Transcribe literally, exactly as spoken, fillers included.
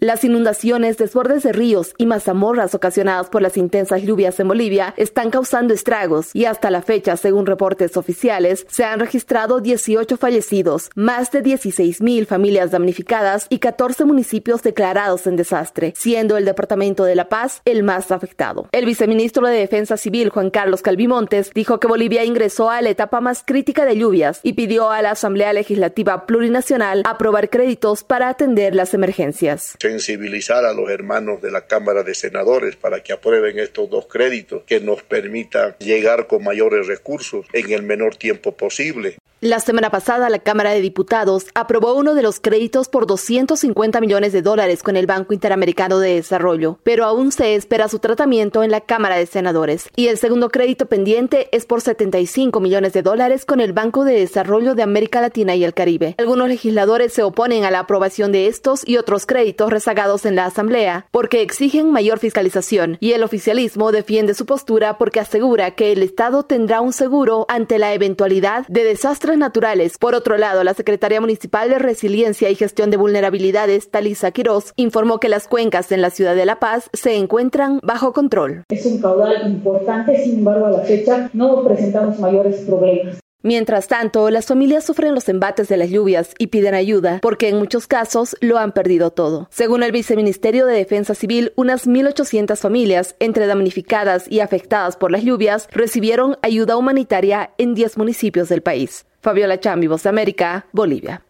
Las inundaciones, desbordes de ríos y mazamorras ocasionadas por las intensas lluvias en Bolivia están causando estragos y hasta la fecha, según reportes oficiales, se han registrado dieciocho fallecidos, más de dieciséis mil familias damnificadas y catorce municipios declarados en desastre, siendo el departamento de La Paz el más afectado. El viceministro de Defensa Civil, Juan Carlos Calvimontes, dijo que Bolivia ingresó a la etapa más crítica de lluvias y pidió a la Asamblea Legislativa Plurinacional aprobar créditos para atender las emergencias. Sensibilizar a los hermanos de la Cámara de Senadores para que aprueben estos dos créditos que nos permitan llegar con mayores recursos en el menor tiempo posible. La semana pasada, la Cámara de Diputados aprobó uno de los créditos por doscientos cincuenta millones de dólares con el Banco Interamericano de Desarrollo, pero aún se espera su tratamiento en la Cámara de Senadores. Y el segundo crédito pendiente es por setenta y cinco millones de dólares con el Banco de Desarrollo de América Latina y el Caribe. Algunos legisladores se oponen a la aprobación de estos y otros créditos rezagados en la Asamblea porque exigen mayor fiscalización, y el oficialismo defiende su postura porque asegura que el Estado tendrá un seguro ante la eventualidad de desastres naturales. Por otro lado, la Secretaría Municipal de Resiliencia y Gestión de Vulnerabilidades, Talisa Quiroz, informó que las cuencas en la ciudad de La Paz se encuentran bajo control. Es un caudal importante, sin embargo, a la fecha no presentamos mayores problemas. Mientras tanto, las familias sufren los embates de las lluvias y piden ayuda porque en muchos casos lo han perdido todo. Según el Viceministerio de Defensa Civil, unas mil ochocientas familias, entre damnificadas y afectadas por las lluvias, recibieron ayuda humanitaria en diez municipios del país. Fabiola Chambi, Voz de América, Bolivia.